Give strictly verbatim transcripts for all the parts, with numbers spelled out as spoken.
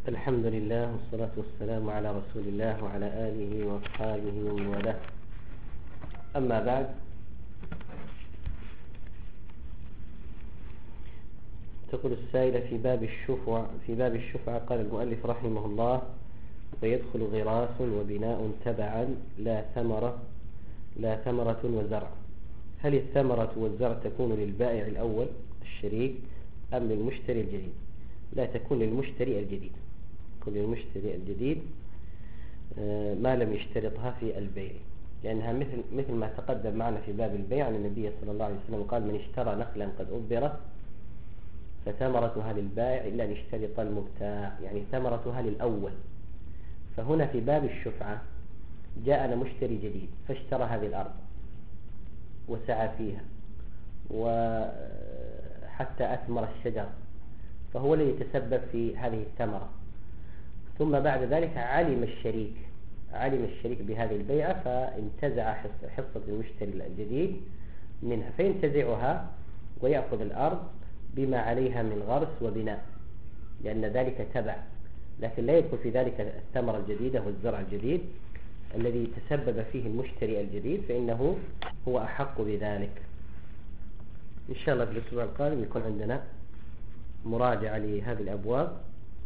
الحمد لله والصلاة والسلام على رسول الله وعلى آله وأصحابه ومن والاه. أما بعد، تقول السائلة في باب الشفعة في باب الشفعة قال المؤلف رحمه الله: ويدخل غراس وبناء تبعا لا ثمرة لا ثمرة وزرع. هل الثمرة والزرع تكون للبائع الأول الشريك أم للمشتري الجديد؟ لا، تكون للمشتري الجديد تكون للمشتري الجديد ما لم يشترطها في البيع، لأنها مثل مثل ما تقدم معنا في باب البيع عن النبي صلى الله عليه وسلم قال: من اشترى نخلا قد أبرت فثمرتها للبائع إلا أن يشترط المبتاع، يعني ثمرتها للأول. فهنا في باب الشفعة جاءنا مشتري جديد فاشترى هذه الأرض وسعى فيها وحتى أثمر الشجر، فهو الذي يتسبب في هذه الثمرة. ثم بعد ذلك علم الشريك علم الشريك بهذه البيعة فانتزع حصة المشتري الجديد منها، فينتزعها ويأخذ الأرض بما عليها من غرس وبناء، لأن ذلك تبع، لكن لا يدخل في ذلك الثمرة الجديدة والزرع الجديد الذي تسبب فيه المشتري الجديد، فإنه هو أحق بذلك. إن شاء الله في الأسبوع القادم يكون عندنا مراجعة لهذه الأبواب،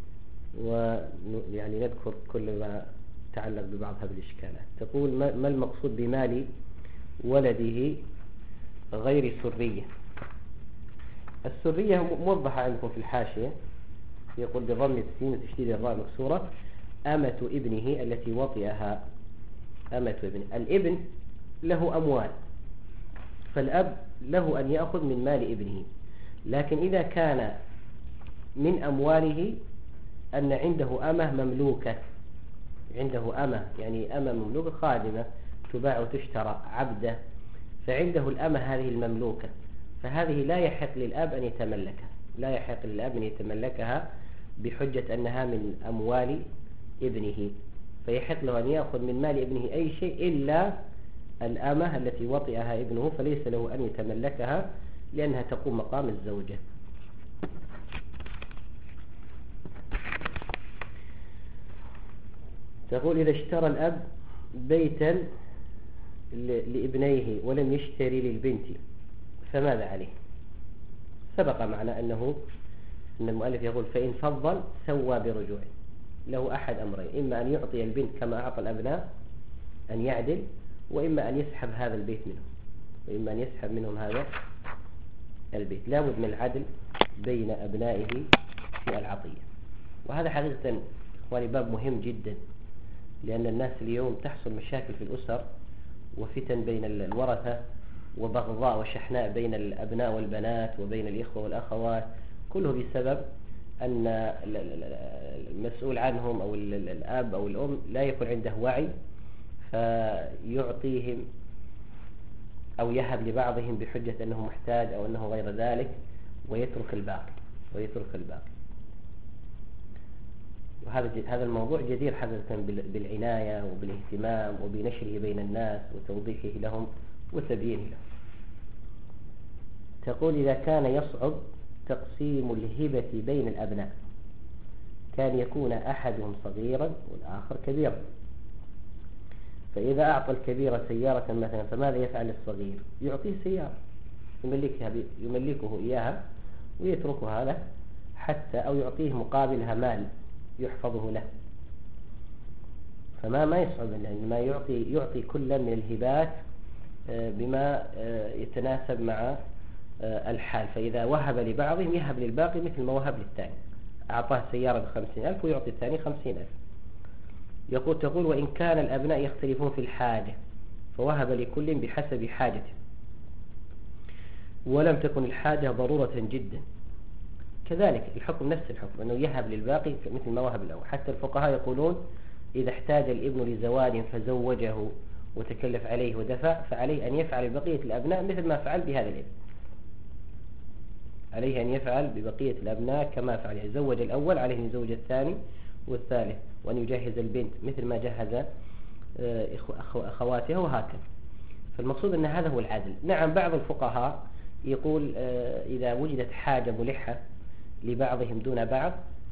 ويعني نذكر كل ما يتعلق ببعض هذه الإشكالات. تقول: ما المقصود بمال ولده غير سرية؟ السرية موضحة عندكم في الحاشية، يقول بضم السين وتشديد الراء مكسورة: أمة ابنه التي وطئها أمة ابنه. الابن له أموال، فالأب له أن يأخذ من مال ابنه، لكن إذا كان من أمواله أن عنده أمة مملوكة عنده أمة يعني أمة مملوكة خادمة تباع وتشترى عبدة، فعنده الأمة هذه المملوكة، فهذه لا يحق للأب أن يتملكها لا يحق للأب أن يتملكها بحجة أنها من أموال ابنه، فيحق له أن يأخذ من مال ابنه أي شيء إلا الأمة التي وطئها ابنه، فليس له أن يتملكها لأنها تقوم مقام الزوجة. تقول: إذا اشترى الأب بيتا لابنيه ولم يشتري للبنت فماذا عليه؟ سبق معنا أنه أن المؤلف يقول: فإن فضل سوى برجوع، له أحد أمرين: إما أن يعطي البنت كما أعطى الأبناء أن يعدل، وإما أن يسحب هذا البيت منهم وإما أن يسحب منهم هذا البيت. لا بد من العدل بين أبنائه في العطية، وهذا حقيقة إخواني باب مهم جدا، لأن الناس اليوم تحصل مشاكل في الأسر وفتن بين الورثة وبغضاء وشحناء بين الأبناء والبنات وبين الإخوة والأخوات، كله بسبب أن المسؤول عنهم أو الأب أو الأم لا يكون عنده وعي فيعطيهم أو يهب لبعضهم بحجة أنه محتاج أو أنه غير ذلك ويترك الباقي ويترك الباقي وهذا هذا الموضوع جدير حقيقة بالعناية وبالاهتمام وبنشره بين الناس وتوضيحه لهم وتبيينه لهم. تقول: إذا كان يصعب تقسيم الهبة بين الأبناء كان يكون أحدهم صغيرا والآخر كبيرا، فإذا أعطى الكبير سيارة مثلا فماذا يفعل الصغير؟ يعطيه سيارة يملكها يملكه إياها ويتركها له، حتى أو يعطيه مقابلها مال يحفظه له. فما ما يصعب يعني ما يعطي يعطي كل من الهبات بما يتناسب مع الحال، فإذا وهب لبعضهم يهب للباقي مثل ما وهب للثاني، أعطاه سيارة بخمسين ألف ويعطي الثاني خمسين ألف. يقول تقول: وإن كان الأبناء يختلفون في الحاجة فوهب لكل بحسب حاجته ولم تكن الحاجة ضرورة جدا، كذلك الحكم نفس الحكم، أنه يهب للباقي مثل ما وهب الأول. حتى الفقهاء يقولون: إذا احتاج الابن لزواج فزوجه وتكلف عليه ودفع فعليه أن يفعل ببقية الأبناء مثل ما فعل بهذا الابن، عليه أن يفعل ببقية الأبناء كما فعل، يزوج الأول عليه أن يزوج الثاني والثالث، وأن يجهز البنت مثل ما جهز أخواتها وهكذا. فالمقصود أن هذا هو العدل. نعم، بعض الفقهاء يقول إذا وجدت حاجة ملحة لبعضهم دون بعض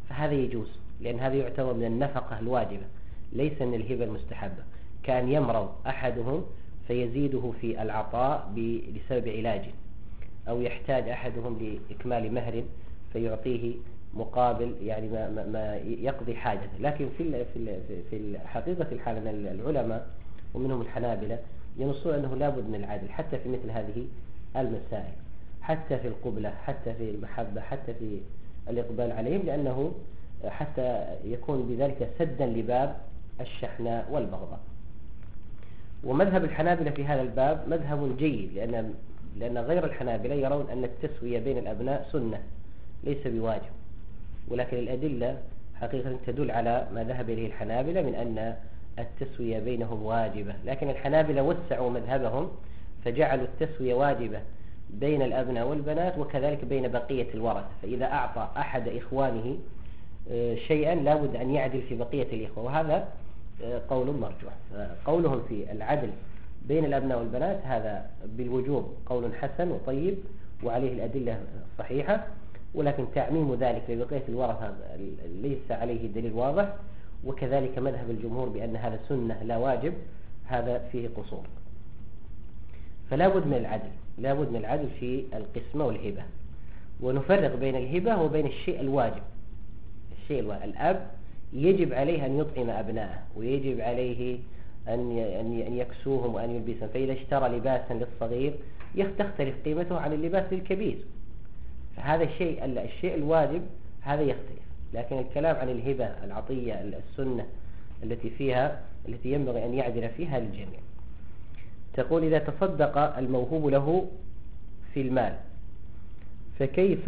فهذا يجوز، لأن هذا يعتبر من النفقة الواجبة ليس من الهبة المستحبة، كان يمرض أحدهم فيزيده في العطاء بسبب علاجه، أو يحتاج أحدهم لإكمال مهر فيعطيه مقابل يعني ما, ما, ما يقضي حاجته. لكن في في في حقيقة الحال أن العلماء ومنهم الحنابلة ينصون أنه لا بد من العدل حتى في مثل هذه المسائل، حتى في القبلة، حتى في المحبة، حتى في الإقبال عليهم، لأنه حتى يكون بذلك سدا لباب الشحناء والبغضاء. ومذهب الحنابلة في هذا الباب مذهب جيد، لأن لأن غير الحنابلة يرون أن التسوية بين الأبناء سنة ليس بواجب، ولكن الأدلة حقيقة تدل على ما ذهب إليه الحنابلة من أن التسوية بينهم واجبة. لكن الحنابلة وسعوا مذهبهم فجعلوا التسوية واجبة بين الأبناء والبنات، وكذلك بين بقية الورثة، فإذا أعطى أحد إخوانه شيئا لا بد أن يعدل في بقية الإخوة، وهذا قول مرجوح. قولهم في العدل بين الأبناء والبنات هذا بالوجوب قول حسن وطيب وعليه الأدلة الصحيحة، ولكن تعميم ذلك لبقية الورثة ليس عليه دليل واضح، وكذلك مذهب الجمهور بأن هذا سنة لا واجب، هذا فيه قصور. فلا بد من العدل، لا بد من العدل في القسمة والهبة، ونفرق بين الهبة وبين الشيء الواجب. الشيء الواجب الأب يجب عليه أن يطعم أبنائه، ويجب عليه أن أن يكسوهم وأن يلبسهم، فإذا اشترى لباسا للصغير تختلف قيمته عن اللباس للكبير، فهذا الشيء الشيء الواجب هذا يختلف. لكن الكلام عن الهبة العطية السنة التي فيها التي ينبغي أن يعدل فيها للجميع. تقول إذا تصدق الموهوب له في المال فكيف،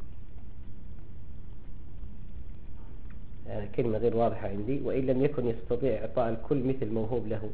يعني كلمة غير واضحة عندي، وإن لم يكن يستطيع إعطاء الكل مثل موهوب له،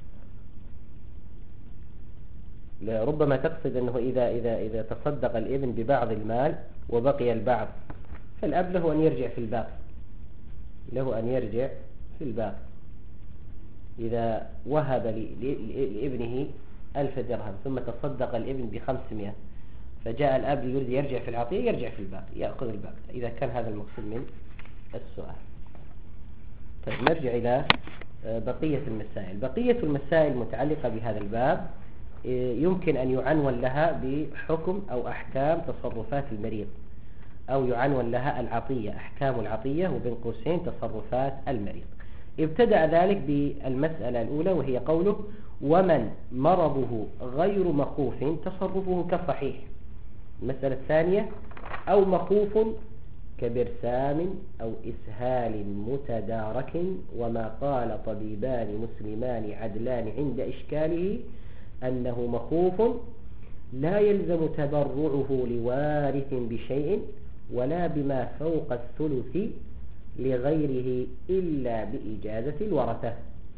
ربما تقصد أنه إذا إذا إذا تصدق الابن ببعض المال وبقي البعض فالأب له أن يرجع في الباقي، له أن يرجع في الباقي. إذا وهب لابنه ألف درهم ثم تصدق الابن بخمسمائة فجاء الأب يريد يرجع في العطية، يرجع في الباقي، يأخذ الباقي، إذا كان هذا المقصود من السؤال. طيب نرجع إلى بقية المسائل. بقية المسائل المتعلقة بهذا الباب يمكن أن يعنون لها بحكم أو أحكام تصرفات المريض، أو يعنون لها العطية، أحكام العطية وبين قوسين تصرفات المريض. ابتدأ ذلك بالمسألة الأولى وهي قوله ومن مرضه غير مخوف تصرفه كالصحيح. المسألة الثانية أو مخوف كبرسام أو إسهال متدارك، وما قال طبيبان مسلمان عدلان عند إشكاله أنه مخوف لا يلزم تبرعه لوارث بشيء ولا بما فوق الثلث لغيره إلا بإجازة الورثة.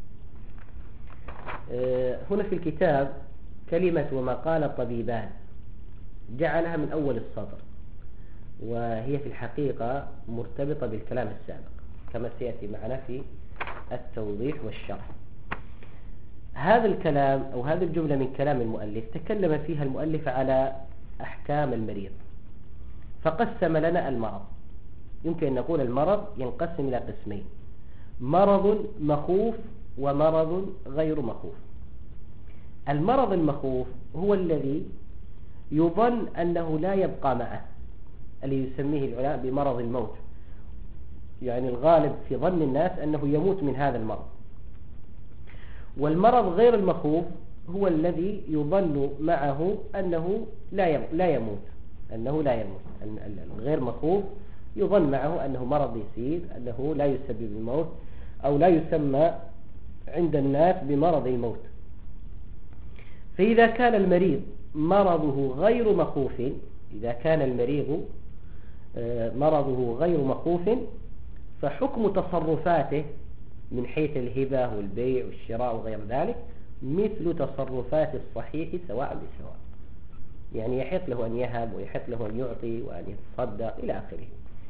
هنا في الكتاب كلمة وما قال الطبيبان جعلها من أول السطر، وهي في الحقيقة مرتبطة بالكلام السابق كما سيأتي معنا في التوضيح والشرح. هذا الكلام أو هذه الجملة من كلام المؤلف تكلم فيها المؤلف على أحكام المريض، فقسم لنا المرض. يمكن أن نقول المرض ينقسم إلى قسمين: مرض مخوف ومرض غير مخوف. المرض المخوف هو الذي يظن أنه لا يبقى معه، اللي يسميه العلماء بمرض الموت، يعني الغالب في ظن الناس أنه يموت من هذا المرض. والمرض غير المخوف هو الذي يظن معه أنه لا يموت، أنه لا يموت. الغير مخوف يظن معه أنه مرض يسير، أنه لا يسبب الموت، أو لا يسمى عند الناس بمرض الموت. فإذا كان المريض مرضه غير مخوف، إذا كان المريض مرضه غير مخوف فحكم تصرفاته من حيث الهبة والبيع والشراء وغير ذلك مثل تصرفات الصحيح سواء بسواء، يعني يحق له أن يهب ويحق له أن يعطي وأن يتصدق إلى آخره.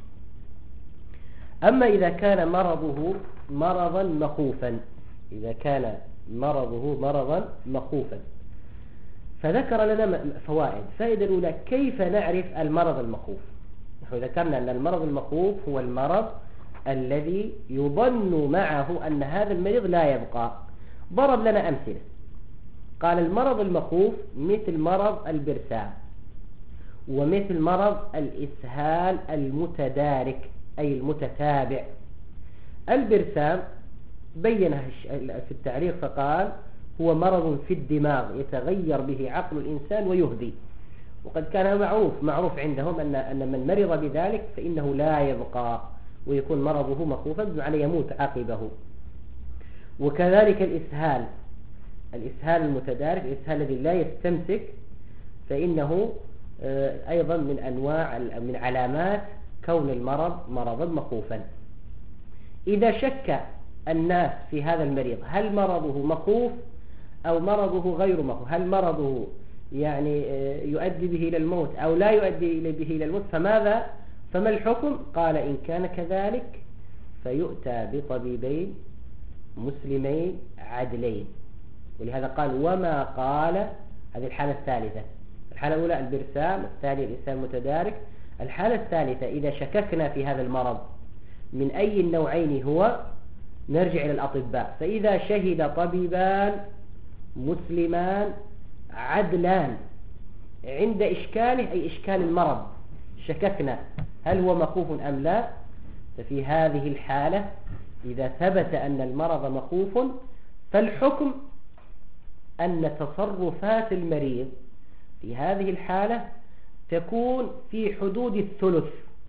أما إذا كان مرضه مرضا مخوفا، إذا كان مرضه مرضا مخوفا فذكر لنا فوائد. فائدة الأولى: كيف نعرف المرض المخوف؟ نحن ذكرنا أن المرض المخوف هو المرض الذي يظن معه أن هذا المريض لا يبقى. ضرب لنا أمثلة، قال المرض المخوف مثل مرض البرسام، ومثل مرض الإسهال المتدارك أي المتتابع. البرسام بينها في التعريف فقال هو مرض في الدماغ يتغير به عقل الإنسان ويهدي، وقد كان معروف معروف عندهم أن أن من مرض بذلك فإنه لا يبقى ويكون مرضه مخوفا بمعنى يموت عقبه. وكذلك الإسهال الإسهال المتدارك، الإسهال الذي لا يستمسك، فإنه أيضا من أنواع من علامات كون المرض مرضا مخوفا. إذا شك الناس في هذا المريض هل مرضه مخوف أو مرضه غير مخوف، هل مرضه يعني يؤدي به إلى الموت أو لا يؤدي به إلى الموت، فماذا فما الحكم؟ قال إن كان كذلك فيؤتى بطبيبين مسلمين عدلين. ولهذا قال وما قال، هذه الحالة الثالثة. الحالة الأولى البرسام، الثانية الإسهال المتدارك. الحالة الثالثة إذا شككنا في هذا المرض من أي النوعين هو نرجع إلى الأطباء، فإذا شهد طبيبان مسلمان عدلان عند إشكاله أي إشكال المرض شككنا هل هو مخوف أم لا، ففي هذه الحالة إذا ثبت أن المرض مخوف فالحكم أن تصرفات المريض في هذه الحالة تكون في حدود الثلث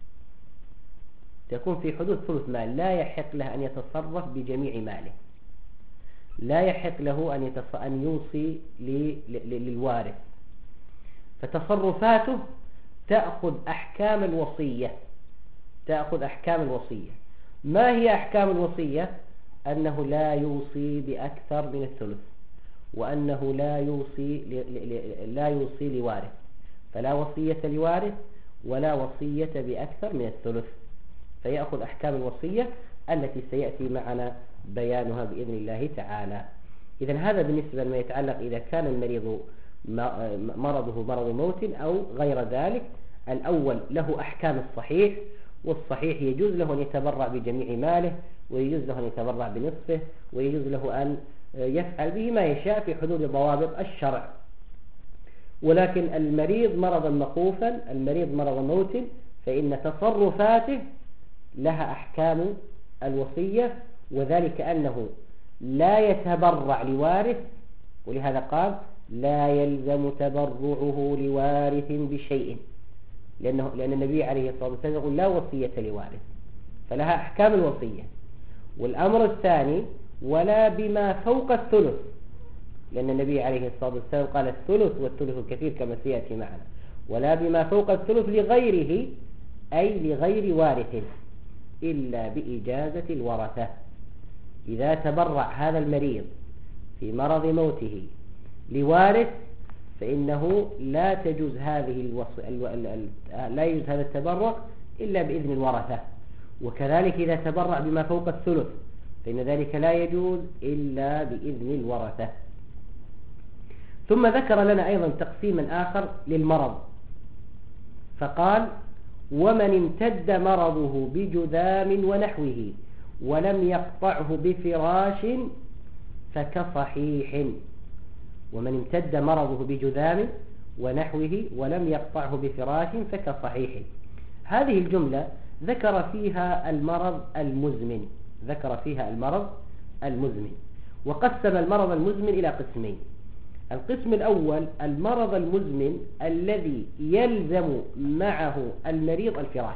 تكون في حدود ثلث مال، لا يحق له أن يتصرف بجميع ماله، لا يحق له أن, أن يوصي للوارث، فتصرفاته تأخذ أحكام الوصية تأخذ أحكام الوصية. ما هي أحكام الوصية؟ أنه لا يوصي بأكثر من الثلث، وأنه لا يوصي لا يوصي لوارث، فلا وصية لوارث ولا وصية بأكثر من الثلث، فيأخذ أحكام الوصية التي سيأتي معنا بيانها بإذن الله تعالى. إذن هذا بالنسبة لما يتعلق إذا كان المريض مرضه مرض موت أو غير ذلك. الأول له أحكام الصحيح، والصحيح يجوز له أن يتبرع بجميع ماله، ويجوز له أن يتبرع بنصفه، ويجوز له أن يفعل به ما يشاء في حدود ضوابط الشرع. ولكن المريض مرضا مخوفا، المريض مرض موت، فإن تصرفاته لها أحكام الوصية، وذلك أنه لا يتبرع لوارث، ولهذا قال لا يلزم تبرعه لوارث بشيء، لأنه لأن النبي عليه الصلاة والسلام يقول لا وصية لوارث، فلها أحكام الوصية. والأمر الثاني ولا بما فوق الثلث، لأن النبي عليه الصلاة والسلام قال الثلث والثلث الكثير كما سيأتي معنا، ولا بما فوق الثلث لغيره أي لغير وارث إلا بإجازة الورثة. إذا تبرع هذا المريض في مرض موته لوارث فإنه لا تجوز هذه الوص... ال... ال... ال... لا يجوز هذا التبرع إلا بإذن الورثة. وكذلك إذا تبرع بما فوق الثلث فإن ذلك لا يجوز إلا بإذن الورثة. ثم ذكر لنا أيضا تقسيما آخر للمرض، فقال ومن امتد مرضه بجذام ونحوه ولم يقطعه بفراش فكصحيح. ومن امتد مرضه بجذام ونحوه ولم يقطعه بفراش فكصحيح. هذه الجملة ذكر فيها المرض المزمن ذكر فيها المرض المزمن وقسم المرض المزمن إلى قسمين. القسم الأول المرض المزمن الذي يلزم معه المريض الفراش.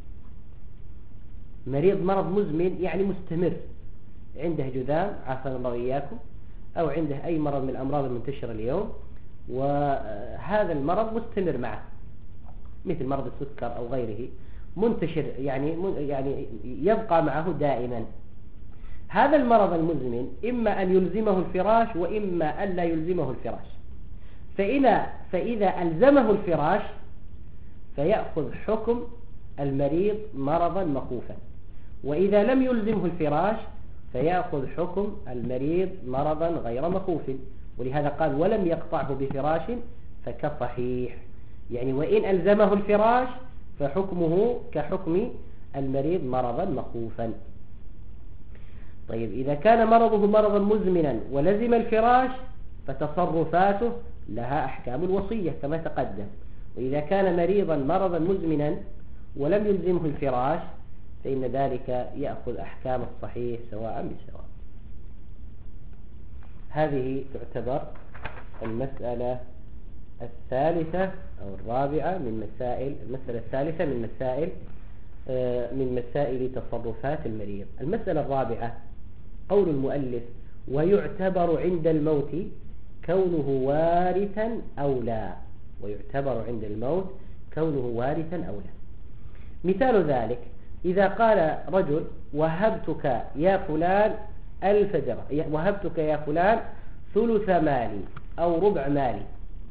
مريض مرض مزمن يعني مستمر، عنده جذام عافانا الله وإياكم، أو عنده أي مرض من الأمراض المنتشرة اليوم، وهذا المرض مستمر معه مثل مرض السكر أو غيره، منتشر يعني يعني يبقى معه دائما. هذا المرض المزمن إما أن يلزمه الفراش وإما أن لا يلزمه الفراش. فإذا, فإذا ألزمه الفراش فيأخذ حكم المريض مرضا مخوفا، وإذا لم يلزمه الفراش فيأخذ حكم المريض مرضا غير مخوف. ولهذا قال ولم يقطعه بفراش فكصحيح، يعني وإن ألزمه الفراش فحكمه كحكم المريض مرضا مخوفا. طيب إذا كان مرضه مرضا مزمنا ولزم الفراش فتصرفاته لها أحكام الوصية كما تقدم. وإذا كان مريضا مرضا مزمنا ولم يلزمه الفراش فإن ذلك يأخذ أحكام الصحيح سواء بسواء. هذه تعتبر المسألة الثالثة أو الرابعة من مسائل المسألة الثالثة من مسائل من مسائل تصرفات المريض. المسألة الرابعة قول المؤلف ويعتبر عند الموت كونه وارثا أو لا. ويعتبر عند الموت كونه وارثا أو لا. مثال ذلك إذا قال رجل وهبتك يا فلان ألف درهم، وهبتك يا فلان ثلث مالي أو ربع مالي.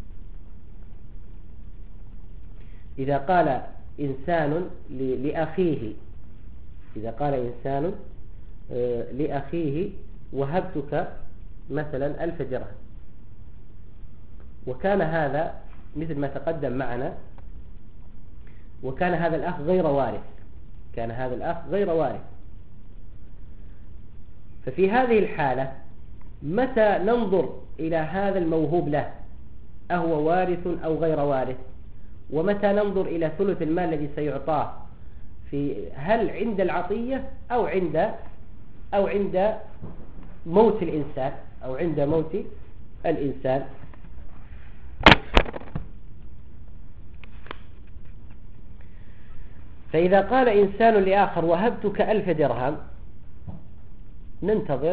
إذا قال إنسان لأخيه إذا قال إنسان لأخيه وهبتك مثلا ألف درهم، وكان هذا مثل ما تقدم معنا، وكان هذا الأخ غير وارث كان هذا الأخ غير وارث ففي هذه الحالة متى ننظر إلى هذا الموهوب له أهو وارث أو غير وارث؟ ومتى ننظر إلى ثلث المال الذي سيعطاه في هل عند العطية أو عند أو عند موت الإنسان أو عند موت الإنسان؟ فإذا قال إنسان لآخر وهبتك ألف درهم ننتظر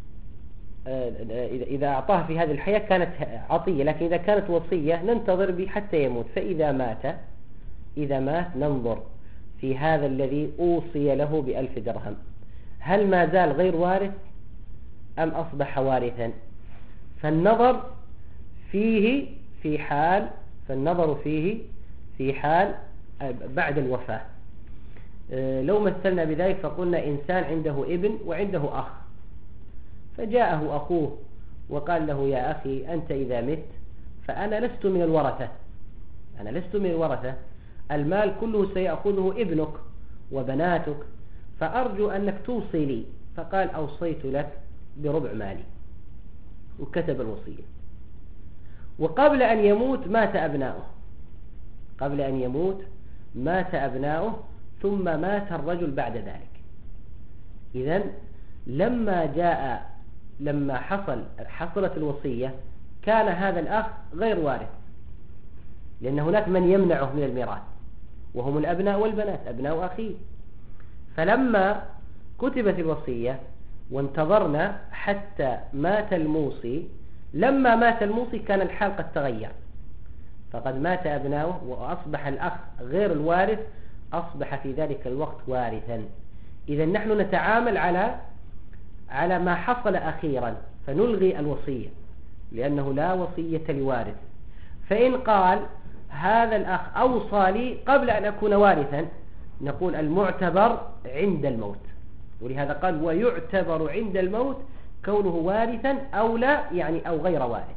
إذا أعطاه في هذه الحياة كانت عطية، لكن إذا كانت وصية ننتظر به حتى يموت. فإذا مات إذا مات ننظر في هذا الذي أوصي له بألف درهم هل ما زال غير وارث أم أصبح وارثا؟ فالنظر فيه في حال فالنظر فيه في حال بعد الوفاة. لو مثلنا بذلك فقلنا إنسان عنده ابن وعنده أخ، فجاءه أخوه وقال له يا أخي أنت إذا مت فأنا لست من الورثة أنا لست من الورثة المال كله سيأخذه ابنك وبناتك، فأرجو أنك توصي لي. فقال أوصيت لك بربع مالي، وكتب الوصية. وقبل أن يموت مات أبناؤه قبل أن يموت مات أبناؤه ثم مات الرجل بعد ذلك. إذن لما جاء لما حصل حصلت الوصية كان هذا الأخ غير وارث، لأن هناك من يمنعه من الميراث وهم الأبناء والبنات أبناء أخيه. فلما كتبت الوصية وانتظرنا حتى مات الموصي، لما مات الموصي كان الحال قد تغير، فقد مات أبناؤه وأصبح الأخ غير الوارث أصبح في ذلك الوقت وارثا. إذا نحن نتعامل على على ما حصل أخيرا فنلغي الوصية لأنه لا وصية لوارث. فإن قال هذا الأخ أوصى لي قبل أن أكون وارثا نقول المعتبر عند الموت، ولهذا قال ويعتبر عند الموت كونه وارثا أو لا، يعني أو غير وارث.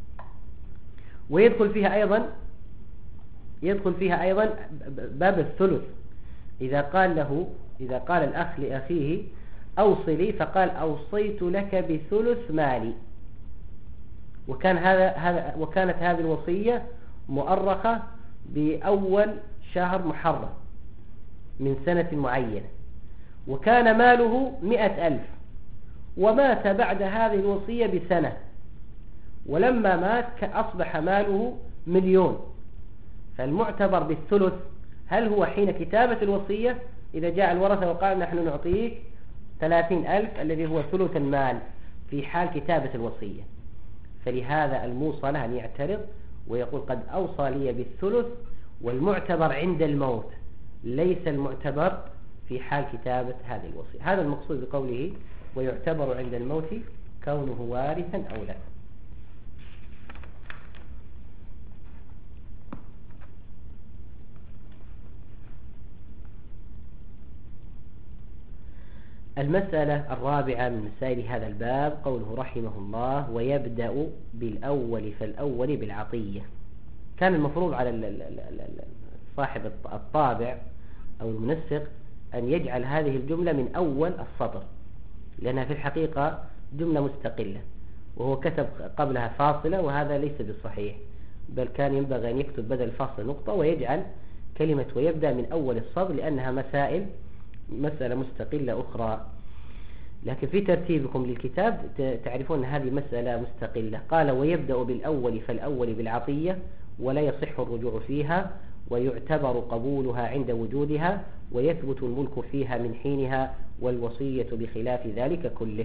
ويدخل فيها أيضا يدخل فيها أيضا باب الثلث. إذا قال له إذا قال الأخ لأخيه أوصي لي فقال أوصيت لك بثلث مالي، وكان هذا هذا وكانت هذه الوصية مؤرخة بأول شهر محرم من سنة معينة، وكان ماله مئة ألف، ومات بعد هذه الوصية بسنة، ولما مات أصبح ماله مليون. فالمعتبر بالثلث هل هو حين كتابة الوصية إذا جاء الورثة وقال نحن نعطيك ثلاثين ألف الذي هو ثلث المال في حال كتابة الوصية. فلهذا الموصى له أن يعترض ويقول قد أوصى لي بالثلث، والمعتبر عند الموت ليس المعتبر في حال كتابة هذه الوصية. هذا المقصود بقوله ويعتبر عند الموت كونه وارثا أو لا. المسألة الرابعة من مسائل هذا الباب قوله رحمه الله ويبدأ بالأول فالأول بالعطية. كان المفروض على صاحب الطابع أو المنسق أن يجعل هذه الجملة من أول السطر، لأنها في الحقيقة جملة مستقلة، وهو كتب قبلها فاصلة، وهذا ليس بصحيح، بل كان ينبغي أن يكتب بدل الفاصلة نقطة ويجعل كلمة ويبدأ من أول الصدر، لأنها مسائل مسألة مستقلة أخرى. لكن في ترتيبكم للكتاب تعرفون أن هذه مسألة مستقلة. قال ويبدأ بالأول فالأول بالعطية ولا يصح الرجوع فيها، ويعتبر قبولها عند وجودها، ويثبت الملك فيها من حينها، والوصية بخلاف ذلك كله.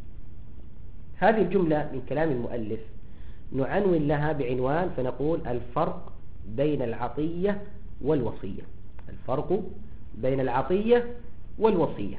هذه الجملة من كلام المؤلف نعنون لها بعنوان، فنقول الفرق بين العطية والوصية. الفرق بين العطية والوصية.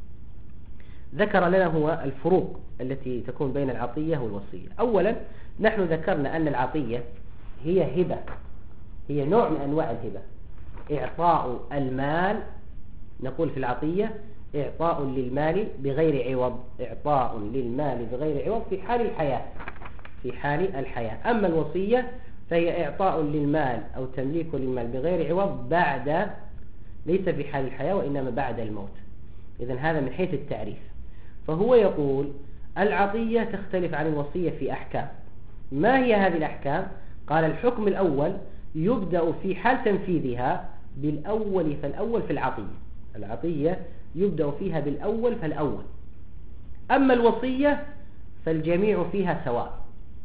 ذكر لنا هو الفروق التي تكون بين العطية والوصية. أولا نحن ذكرنا أن العطية هي هبة، هي نوع من أنواع الهبة، إعطاء المال. نقول في العطية إعطاء للمال بغير عوض، إعطاء للمال بغير عوض في حال الحياة، في حال الحياة. أما الوصية فهي إعطاء للمال أو تمليك للمال بغير عوض بعد، ليس في حال الحياة وإنما بعد الموت. إذن هذا من حيث التعريف. فهو يقول العطية تختلف عن الوصية في أحكام. ما هي هذه الأحكام؟ قال الحكم الأول يبدأ في حال تنفيذها بالأول فالأول في العطية. العطية يبدأ فيها بالأول فالأول. أما الوصية فالجميع فيها سواء.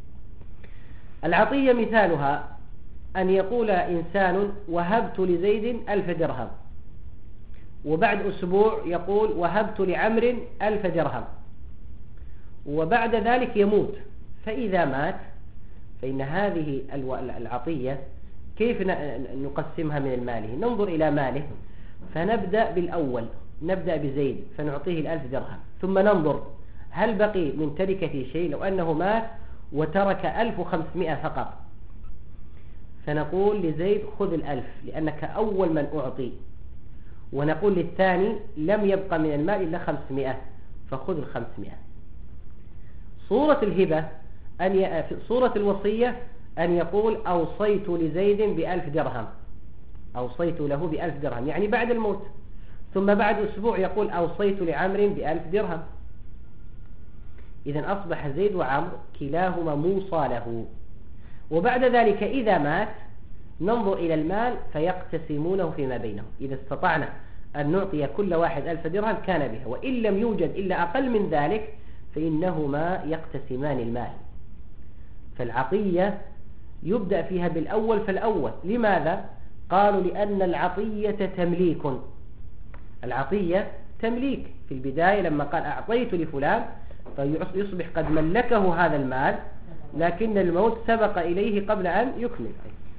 العطية مثالها أن يقول إنسان وهبت لزيد ألف درهم، وبعد أسبوع يقول وهبت لعمر ألف درهم، وبعد ذلك يموت. فإذا مات فإن هذه العطية كيف نقسمها من الماله؟ ننظر إلى ماله فنبدأ بالأول، نبدأ بزيد فنعطيه الألف درهم، ثم ننظر هل بقي من تركته شيء. لو أنه مات وترك ألف وخمسمائة فقط، فنقول لزيد خذ الألف لأنك أول من أعطي، ونقول للثاني لم يبقى من المال إلا خمسمائة فخذ الخمسمائة. صورة الهبة أن ي... صورة الوصية أن يقول أوصيت لزيد بألف درهم، أوصيت له بألف درهم يعني بعد الموت، ثم بعد أسبوع يقول أوصيت لعمر بألف درهم. إذن أصبح زيد وعمر كلاهما موصى له. وبعد ذلك إذا مات ننظر إلى المال فيقتسمونه فيما بينهم. إذا استطعنا أن نعطي كل واحد ألف درهم كان بها، وإن لم يوجد إلا أقل من ذلك فإنهما يقتسمان المال. فالعطية يبدأ فيها بالأول فالأول. لماذا؟ قالوا لأن العطية تمليك. العطية تمليك في البداية لما قال أعطيت لفلان فيصبح قد ملكه هذا المال، لكن الموت سبق إليه قبل أن يكمل.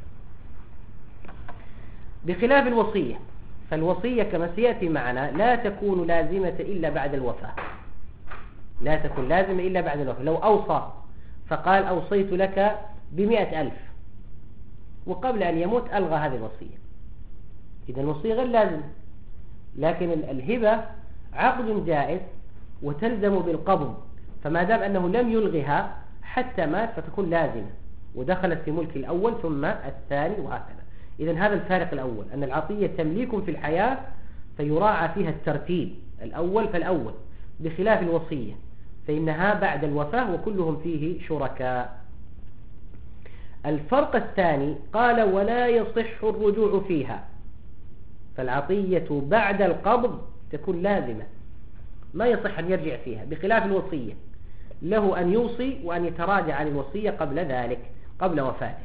بخلاف الوصية، فالوصية كما سيأتي معنا لا تكون لازمة إلا بعد الوفاة، لا تكون لازمة إلا بعد الوفاة. لو أوصى فقال أوصيت لك بمئة ألف وقبل أن يموت ألغى هذه الوصية، إذا الوصية غير لازمة. لكن الهبة عقد جائز وتلزم بالقبض، فما دام أنه لم يلغها حتى مات فتكون لازمة ودخلت في ملك الأول ثم الثاني وهكذا. إذن هذا الفارق الأول، أن العطية تمليك في الحياة فيراعى فيها الترتيب الأول فالأول، بخلاف الوصية فإنها بعد الوفاة وكلهم فيه شركاء. الفرق الثاني قال ولا يصح الرجوع فيها. فالعطية بعد القبض تكون لازمة، ما يصح أن يرجع فيها، بخلاف الوصية له أن يوصي وأن يتراجع عن الوصية قبل ذلك قبل وفاته.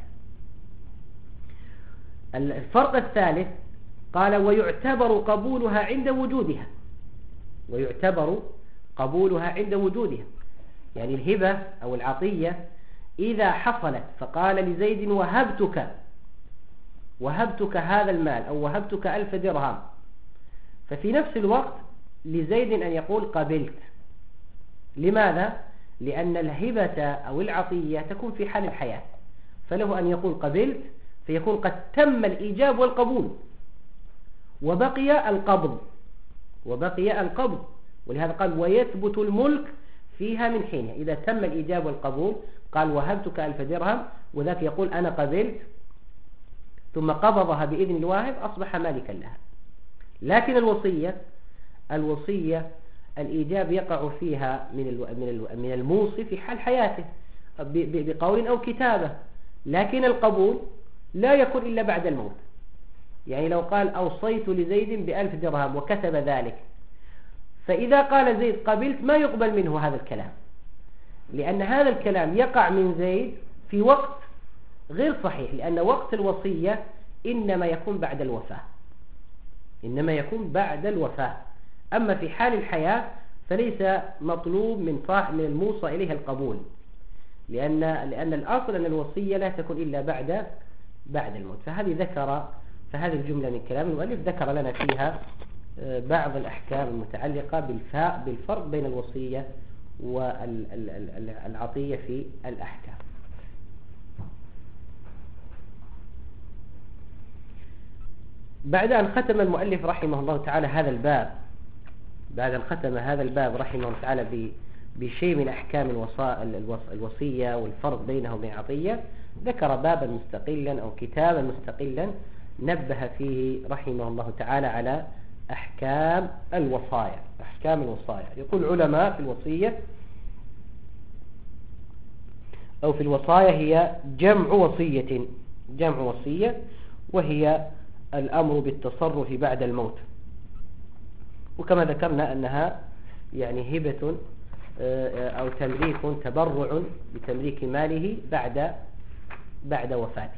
الفرق الثالث قال ويعتبر قبولها عند وجودها. ويعتبر قبولها عند وجودها، يعني الهبة أو العطية إذا حصلت فقال لزيد وهبتك وهبتك هذا المال أو وهبتك ألف درهم، ففي نفس الوقت لزيد أن يقول قبلت. لماذا؟ لأن الهبة أو العطية تكون في حال الحياة، فله أن يقول قبلت فيكون قد تم الإيجاب والقبول وبقي القبض وبقي القبض ولهذا قال ويثبت الملك فيها من حينها. إذا تم الإيجاب والقبول قال وهبتك ألف درهم، وذاك يقول أنا قبلت، ثم قبضها بإذن الواهب أصبح مالكا لها. لكن الوصية الوصية الإيجاب يقع فيها من من من الموصي في حال حياته بقول أو كتابة، لكن القبول لا يكون إلا بعد الموت. يعني لو قال أوصيت لزيد بألف درهم وكتب ذلك، فإذا قال زيد قبلت ما يقبل منه هذا الكلام، لأن هذا الكلام يقع من زيد في وقت غير صحيح، لأن وقت الوصية إنما يكون بعد الوفاة إنما يكون بعد الوفاة. أما في حال الحياة فليس مطلوب من من الموصى إليها القبول، لأن لأن الأصل أن الوصية لا تكون إلا بعد بعد الموت. فهذه ذكر فهذه الجملة من كلام المؤلف ذكر لنا فيها بعض الأحكام المتعلقة بالفاء بالفرق بين الوصية والعطية في الأحكام. بعد أن ختم المؤلف رحمه الله تعالى هذا الباب بعد أن ختم هذا الباب رحمه الله تعالى بشيء من أحكام الوصية والفرق بينه وبين العطية، ذكر بابا مستقلا أو كتابا مستقلا نبه فيه رحمه الله تعالى على أحكام الوصايا أحكام الوصايا. يقول علماء في الوصية أو في الوصايا هي جمع وصية جمع وصية وهي الأمر بالتصرف بعد الموت، وكما ذكرنا أنها يعني هبة أو تمليك تبرع بتمليك ماله بعد بعد وفاته.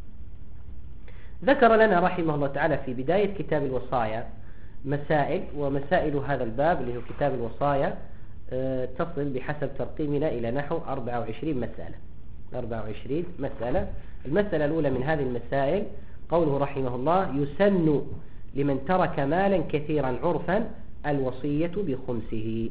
ذكر لنا رحمه الله تعالى في بداية كتاب الوصايا مسائل، ومسائل هذا الباب اللي هو كتاب الوصايا تصل بحسب ترقيمنا إلى نحو أربعة وعشرين مسألة أربعة وعشرين مسألة. المسألة الأولى من هذه المسائل قوله رحمه الله: يسن لمن ترك مالا كثيرا عرفا الوصية بخمسه.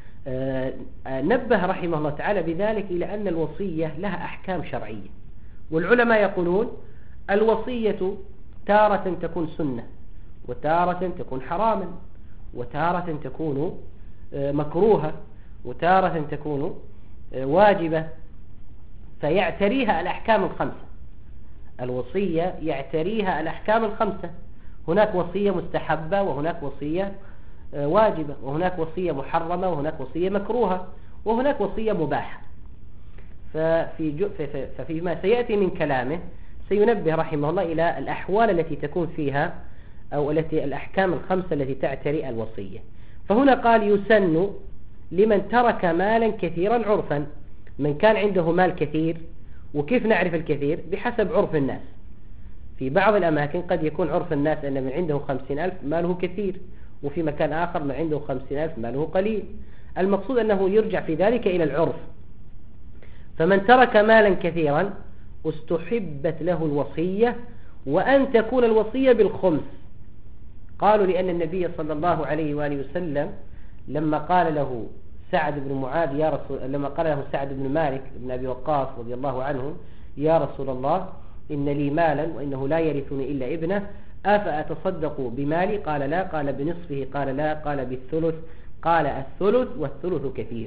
نبه رحمه الله تعالى بذلك إلى أن الوصية لها أحكام شرعية، والعلماء يقولون الوصية تارة تكون سنة، وتارة تكون حراما، وتارة تكون مكروهة، وتارة تكون واجبة، فيعتريها الأحكام الخمسة. الوصية يعتريها الأحكام الخمسة، هناك وصية مستحبة، وهناك وصية واجبة، وهناك وصية محرمة، وهناك وصية مكروهة، وهناك وصية مباحة. ففي ففيما سيأتي من كلامه سينبه رحمه الله إلى الأحوال التي تكون فيها أو التي الأحكام الخمسة التي تعتري الوصية. فهنا قال: يسن لمن ترك مالا كثيرا عرفا، من كان عنده مال كثير. وكيف نعرف الكثير؟ بحسب عرف الناس. في بعض الأماكن قد يكون عرف الناس أن من عنده خمسين ألف ماله كثير، وفي مكان آخر من عنده خمسين ألف ماله قليل. المقصود أنه يرجع في ذلك إلى العرف. فمن ترك مالا كثيرا استحبت له الوصية، وأن تكون الوصية بالخمس. قالوا لأن النبي صلى الله عليه وآله وسلم لما قال له سعد بن معاذ يا رسول لما قال له سعد بن مالك بن أبي وقاص رضي الله عنه: يا رسول الله إن لي مالا وإنه لا يرثني إلا ابنه، أفأتصدق بمالي؟ قال لا. قال بنصفه؟ قال لا. قال بالثلث؟ قال الثلث والثلث كثير.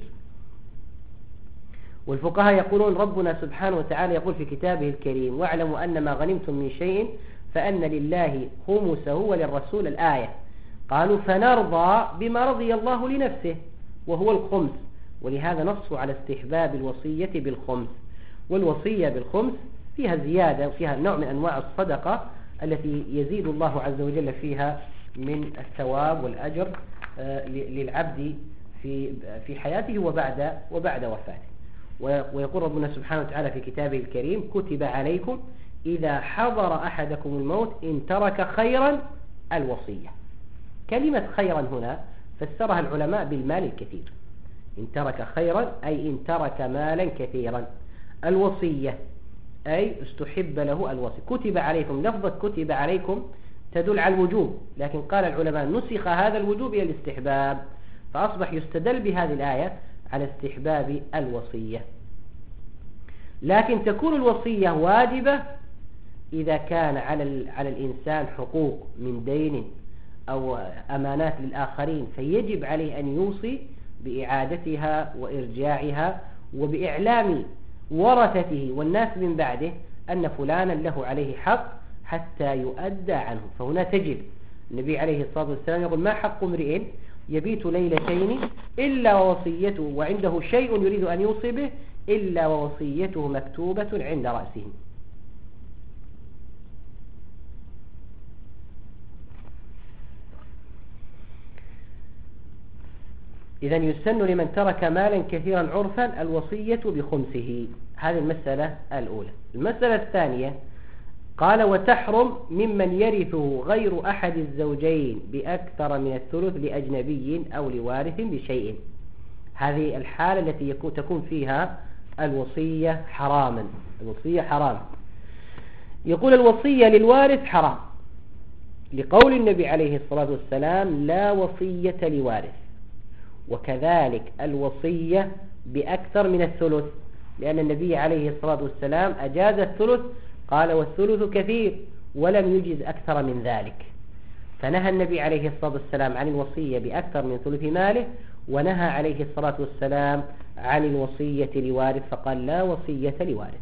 والفقهاء يقولون ربنا سبحانه وتعالى يقول في كتابه الكريم: واعلموا أن ما غنمتم من شيء فأن لله خمسه وللرسول الآية. قالوا: فنرضى بما رضي الله لنفسه وهو الخمس. ولهذا نصوا على استحباب الوصية بالخمس. والوصية بالخمس فيها زيادة وفيها نوع من أنواع الصدقة التي يزيد الله عز وجل فيها من الثواب والأجر للعبد في في حياته وبعد وبعد وفاته. ويقول ربنا سبحانه وتعالى في كتابه الكريم: كتب عليكم إذا حضر أحدكم الموت إن ترك خيرا الوصية. كلمة خيرا هنا فسرها العلماء بالمال الكثير. إن ترك خيرا أي إن ترك مالا كثيرا. الوصية أي استحب له الوصية. كتب عليكم، لفظة كتب عليكم تدل على الوجوب، لكن قال العلماء نسخ هذا الوجوب إلى الاستحباب، فأصبح يستدل بهذه الآية على استحباب الوصية. لكن تكون الوصية واجبة إذا كان على على الإنسان حقوق من دين أو أمانات للآخرين، فيجب عليه أن يوصي بإعادتها وإرجاعها، وبإعلام ورثته والناس من بعده أن فلانا له عليه حق، حتى يؤدى عنه. فهنا تجد النبي عليه الصلاة والسلام يقول ما حق امرئ يبيت ليلتين إلا ووصيته وعنده شيء يريد أن يوصي به إلا ووصيته مكتوبة عند رأسه. إذن يسن لمن ترك مالا كثيرا عرفا الوصية بخمسه. هذه المسألة الأولى. المسألة الثانية قال وتحرم ممن يرثه غير أحد الزوجين بأكثر من الثلث لأجنبي أو لوارث بشيء. هذه الحالة التي يكون تكون فيها الوصية حراما. الوصية حرام. يقول الوصية للوارث حرام لقول النبي عليه الصلاة والسلام لا وصية لوارث، وكذلك الوصية بأكثر من الثلث لأن النبي عليه الصلاة والسلام أجاز الثلث، قال والثلث كثير ولم يجز أكثر من ذلك. فنهى النبي عليه الصلاة والسلام عن الوصية بأكثر من ثلث ماله، ونهى عليه الصلاة والسلام عن الوصية لوارث فقال لا وصية لوارث.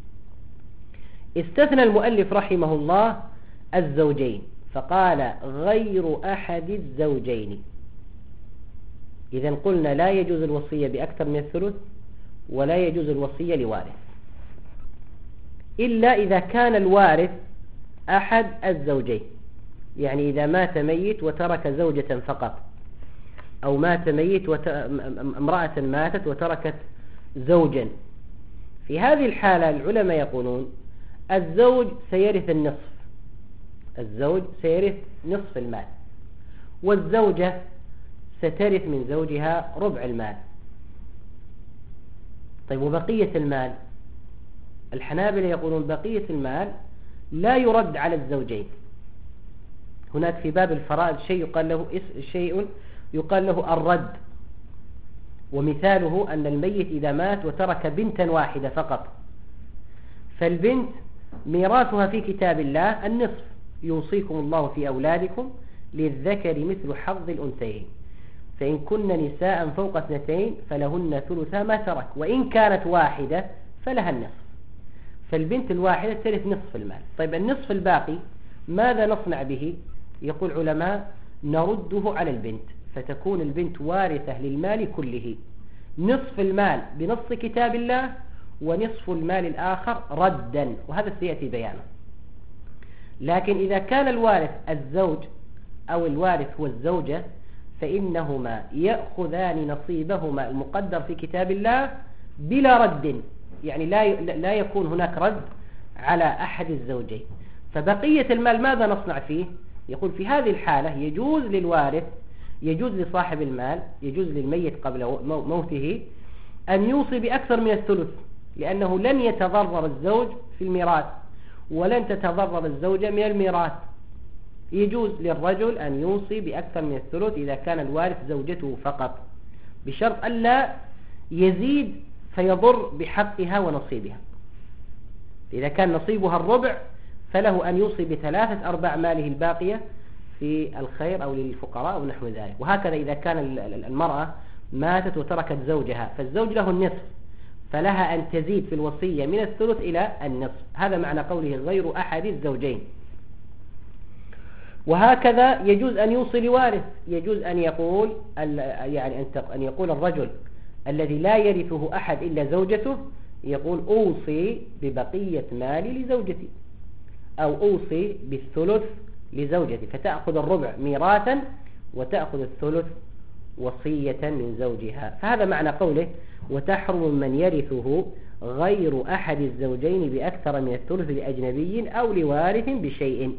استثنى المؤلف رحمه الله الزوجين فقال غير أحد الزوجين. إذن قلنا لا يجوز الوصية بأكثر من الثلث ولا يجوز الوصية لوارث إلا إذا كان الوارث أحد الزوجين، يعني إذا مات ميت وترك زوجة فقط، أو مات ميت وت... امرأة ماتت وتركت زوجا. في هذه الحالة العلماء يقولون الزوج سيرث النصف، الزوج سيرث نصف المال، والزوجة سترث من زوجها ربع المال. طيب وبقية المال؟ الحنابلة يقولون بقية المال لا يرد على الزوجين. هناك في باب الفرائض شيء يقال له شيء يقال له الرد، ومثاله أن الميت إذا مات وترك بنتا واحدة فقط، فالبنت ميراثها في كتاب الله النصف، يوصيكم الله في أولادكم للذكر مثل حظ الأنثيين، فإن كن نساء فوق اثنتين فلهن ثلثا ما ترك، وإن كانت واحدة فلها النصف. فالبنت الواحدة ترث نصف المال. طيب النصف الباقي ماذا نصنع به؟ يقول علماء نرده على البنت، فتكون البنت وارثة للمال كله، نصف المال بنص كتاب الله ونصف المال الآخر ردا، وهذا سيأتي بيانه. لكن إذا كان الوارث الزوج أو الوارث هو الزوجة فإنهما يأخذان نصيبهما المقدر في كتاب الله بلا رد، يعني لا لا يكون هناك رد على أحد الزوجين. فبقية المال ماذا نصنع فيه؟ يقول في هذه الحالة يجوز للوارث، يجوز لصاحب المال، يجوز للميت قبل موته أن يوصي بأكثر من الثلث، لأنه لن يتضرر الزوج في الميراث ولن تتضرر الزوجة من الميراث. يجوز للرجل أن يوصي بأكثر من الثلث إذا كان الوارث زوجته فقط، بشرط ألا يزيد فيضر بحقها ونصيبها. إذا كان نصيبها الربع فله أن يوصي بثلاثة أرباع ماله الباقية في الخير أو للفقراء أو نحو ذلك. وهكذا إذا كان المرأة ماتت وتركت زوجها فالزوج له النصف، فلها أن تزيد في الوصية من الثلث إلى النصف. هذا معنى قوله غير أحد الزوجين. وهكذا يجوز أن يوصي لوارث، يجوز أن يقول يعني أن يقول الرجل الذي لا يرثه أحد إلا زوجته يقول أوصي ببقية مالي لزوجتي، أو أوصي بالثلث لزوجتي، فتأخذ الربع ميراثا وتأخذ الثلث وصية من زوجها. فهذا معنى قوله وتحرم من يرثه غير أحد الزوجين بأكثر من الثلث لأجنبي أو لوارث بشيء.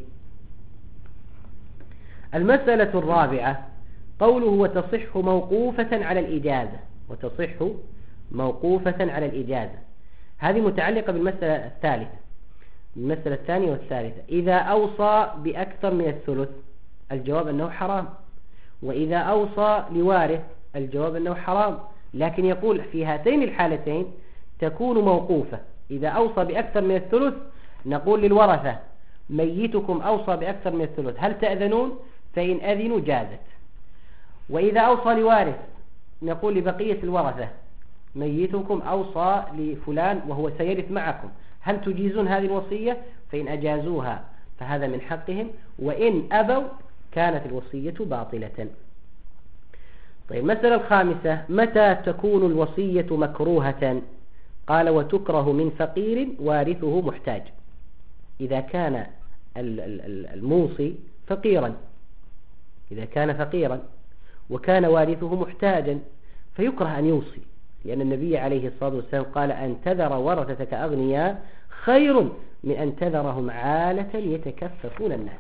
المسألة الرابعة قوله وتصح موقوفة على الإجازة، وتصح موقوفة على الإجازة، هذه متعلقة بالمسألة الثالثة، المسألة الثانية والثالثة. إذا أوصى بأكثر من الثلث الجواب أنه حرام، وإذا أوصى لوارث الجواب أنه حرام. لكن يقول في هاتين الحالتين تكون موقوفة. إذا أوصى بأكثر من الثلث نقول للورثة ميتكم أوصى بأكثر من الثلث هل تأذنون؟ فإن أذنوا جازت. وإذا أوصى لوارث نقول لبقية الورثة ميتكم أوصى لفلان وهو سيرث معكم هل تجيزون هذه الوصية؟ فإن أجازوها فهذا من حقهم، وإن أبوا كانت الوصية باطلة. طيب، المسألة الخامسة: متى تكون الوصية مكروهة؟ قال: وتكره من فقير وارثه محتاج. إذا كان الموصي فقيرا، إذا كان فقيرا وكان وارثه محتاجا فيكره أن يوصي، لأن النبي عليه الصلاة والسلام قال: أن تذر ورثتك أغنياء خير من أن تذرهم عالة يتكففون الناس.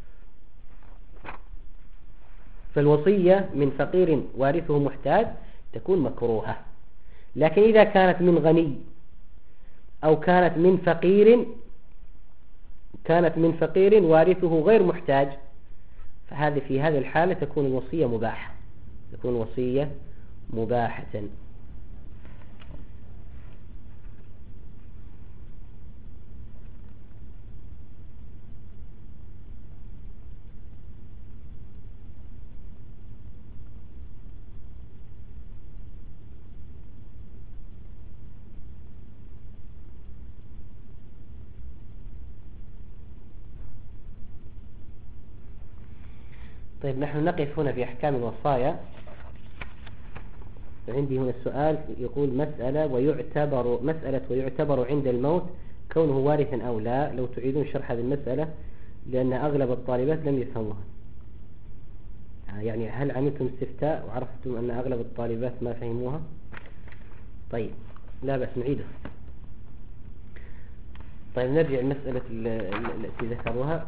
فالوصية من فقير وارثه محتاج تكون مكروهة. لكن إذا كانت من غني أو كانت من فقير كانت من فقير وارثه غير محتاج، فهذه في هذه الحالة تكون الوصية مباحة، تكون الوصية مباحة. طيب، نحن نقف هنا في أحكام الوصايا. عندي هنا السؤال يقول: مسألة ويعتبر مسألة ويعتبر عند الموت كونه وارثا أو لا. لو تعيدون شرح هذه المسألة لأن أغلب الطالبات لم يفهموها. يعني هل عملتم استفتاء وعرفتم أن أغلب الطالبات ما فهموها؟ طيب، لا بأس نعيدها. طيب، نرجع المسألة التي ذكروها.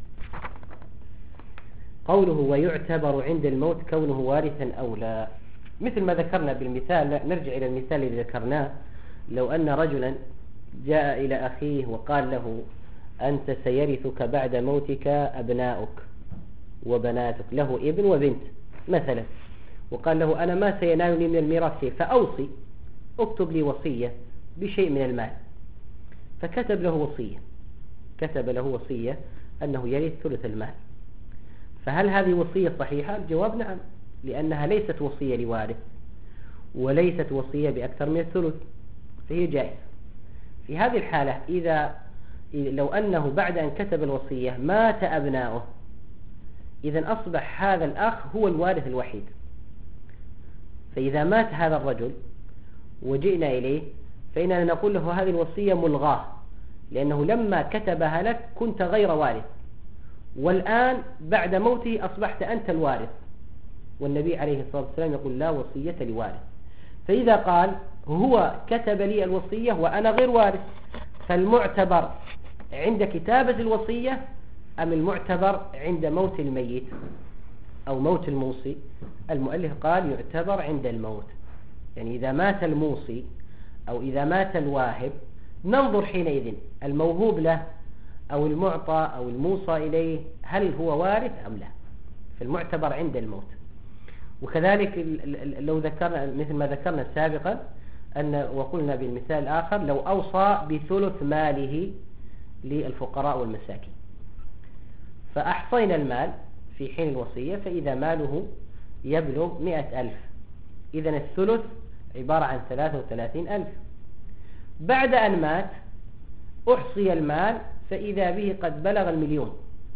قوله: ويعتبر عند الموت كونه وارثا أو لا، مثل ما ذكرنا بالمثال. نرجع إلى المثال الذي ذكرناه. لو أن رجلا جاء إلى أخيه وقال له: أنت سيرثك بعد موتك أبناؤك وبناتك، له ابن وبنت مثلا، وقال له: أنا ما سينالني من الميراث شيء، فأوصي، اكتب لي وصية بشيء من المال. فكتب له وصية كتب له وصية أنه يرث ثلث المال. فهل هذه وصية صحيحة؟ الجواب نعم، لأنها ليست وصية لوارث وليست وصية بأكثر من الثلث، فهي جائزة. في هذه الحالة إذا لو أنه بعد أن كتب الوصية مات أبناؤه، إذن أصبح هذا الأخ هو الوارث الوحيد. فإذا مات هذا الرجل وجئنا إليه فإننا نقول له: هذه الوصية ملغاة، لأنه لما كتبها لك كنت غير وارث، والآن بعد موته أصبحت أنت الوارث. والنبي عليه الصلاة والسلام يقول: لا وصية لوارث. فإذا قال: هو كتب لي الوصية وأنا غير وارث، فالمعتبر عند كتابة الوصية أم المعتبر عند موت الميت أو موت الموصي؟ المؤلف قال: يعتبر عند الموت. يعني إذا مات الموصي أو إذا مات الواهب ننظر حينئذ الموهوب له أو المعطى أو الموصى إليه هل هو وارث أم لا، فالمعتبر عند الموت. وكذلك لو ذكرنا مثل ما ذكرنا سابقا أن وقلنا بالمثال الآخر: لو أوصى بثلث ماله للفقراء والمساكين، فأحصينا المال في حين الوصية، فإذا ماله يبلغ مئة ألف، إذن الثلث عبارة عن ثلاثة وثلاثين ألف. بعد أن مات أحصي المال فإذا به قد بلغ المليون.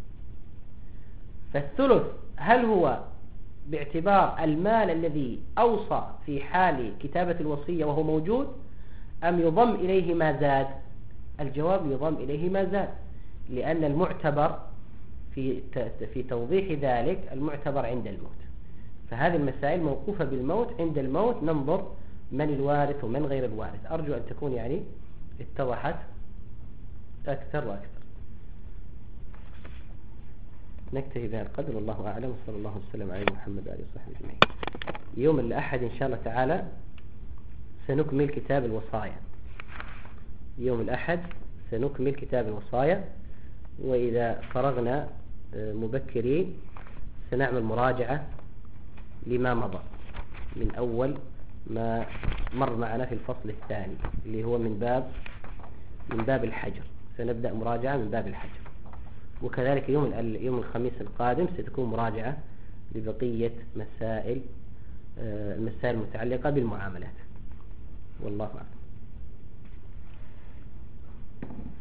فالثلث هل هو باعتبار المال الذي أوصى في حال كتابة الوصية وهو موجود، أم يضم إليه ما زاد؟ الجواب: يضم إليه ما زاد، لأن المعتبر في في توضيح ذلك المعتبر عند الموت. فهذه المسائل موقوفة بالموت، عند الموت ننظر من الوارث ومن غير الوارث. أرجو أن تكون يعني اتضحت أكثر وأكثر. نكتفي بهذا القدر، والله أعلم، وصلى الله وسلم على محمد وآله وصحبه أجمعين. يوم الأحد إن شاء الله تعالى سنكمل كتاب الوصايا. يوم الأحد سنكمل كتاب الوصايا، وإذا فرغنا مبكرين سنعمل مراجعة لما مضى من أول ما مر معنا في الفصل الثاني اللي هو من باب من باب الحجر. سنبدأ مراجعة من باب الحجر، وكذلك يوم يوم الخميس القادم ستكون مراجعة لبقية مسائل المسائل المتعلقة بالمعاملات. والله أعلم.